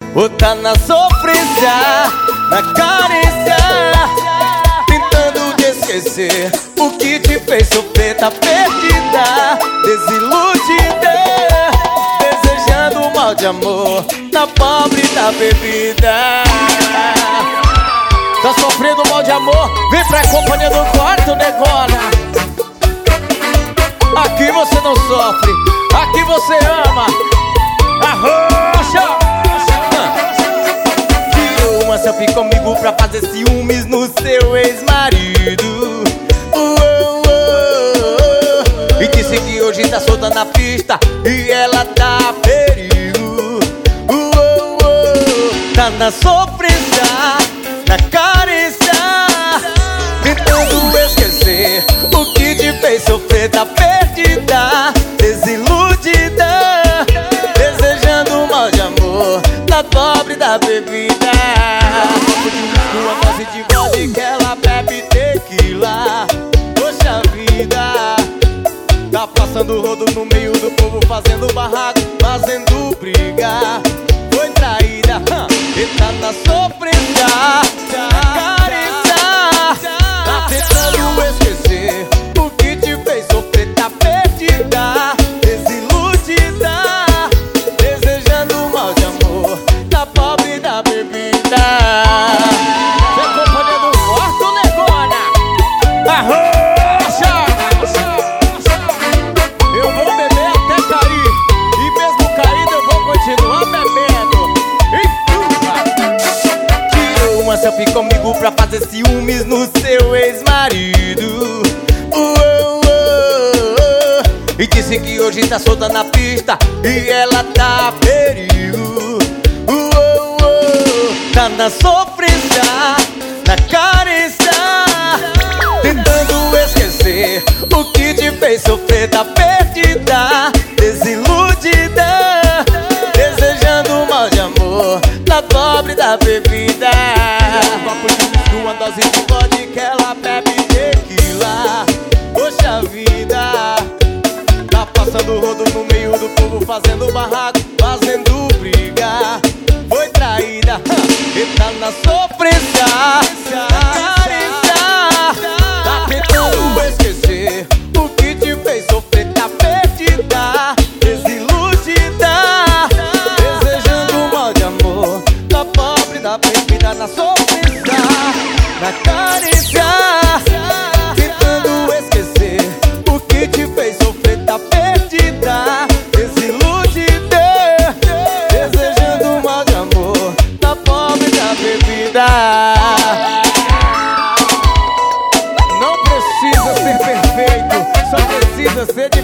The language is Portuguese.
ou tá na sofrência, na carência, tentando te esquecer. O que te fez sofrer tá perdida, desiludida, desejando o mal de amor, na pobre da bebida. Tá sofrendo mal de amor? Vem pra companhia do quarto, negona. Aqui você não sofre, aqui você ama. Arrocha! Tirou uma selfie comigo pra fazer ciúmes no seu ex-marido. E disse que hoje tá solta na pista e ela tá a perigo. Tá na sofrência, na carência, tentando esquecer. O que te fez sofrer tá perdida, desiludida, desejando o mal de amor, na pobre da bebida. Uma dose de vodka, ela bebe tequila. Poxa vida, tá passando rodo no meio do povo, fazendo barraco, fazendo briga. Foi traída, e tá na sofrência, na carência, tá tentando esquecer. O que te fez sofrer tá perdida, desiludida, desejando o mal de amor, na pobre da bebida. Vem companhia do quarto, negona. Arrocha! Eu vou beber até cair, e mesmo caído eu vou continuar bebendo. Tirou uma selfie comigo pra fazer ciúmes no seu ex-marido. E disse que hoje tá solta na pista e ela tá a perigo. Tá na sofrência, na carência, tentando esquecer. O que te fez sofrer tá perdida, desiludida, desejando o mal de amor, na pobre da bebida. Um copo de whisky, uma dose de vodka, ela bebe tequila. Poxa vida, tá passando rodo no meio do povo, fazendo barraco, fazendo briga. Foi traída, e tá na sofrência, na carência, tá tentando esquecer. O que te fez sofrer tá perdida, desiludida, desejando o mal de amor, da pobre da bebida. Na sofrência, na carência, tentando esquecer. O que te fez sofrer tá perdida, desiludida, desejando o mal de amor, da pobre da bebida. Não precisa ser perfeito, só precisa ser de